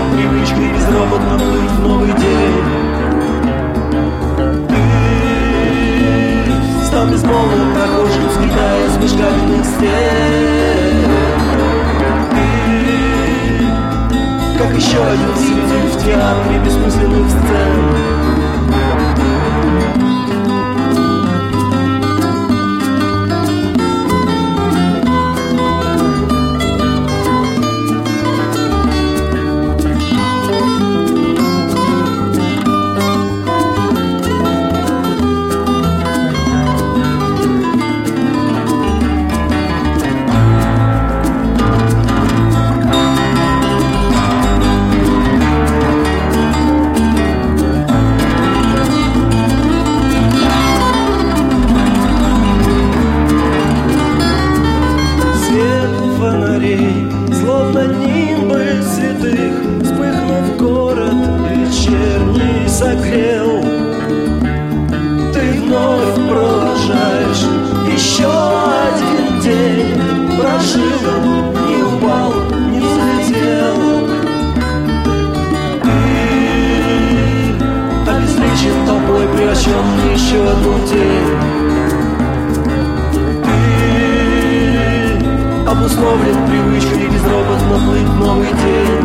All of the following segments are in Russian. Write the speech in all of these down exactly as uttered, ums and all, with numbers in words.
привычкой безропотно плыть в новый день. Ты стал безмолвным прохожим, сметая с межкаменных стен. Ты, как еще один зритель в театре бессмысленных сцен. Словно нимбы святых, вспыхнув город вечерний согрел. Ты вновь провожаешь еще один день, прожил, не упал, не взлетел. Ты обезличен толпой, превращен в еще одну тень. Обусловлен привычкой безропотно плыть в новый день.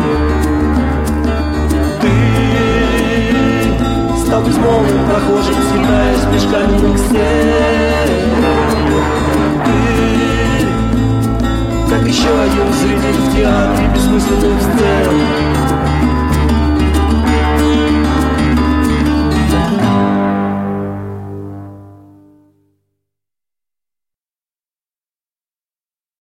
Ты стал безмолвным прохожим, сметая с межкаменных стен. Ты, как еще один зритель в театре бессмысленных сцен.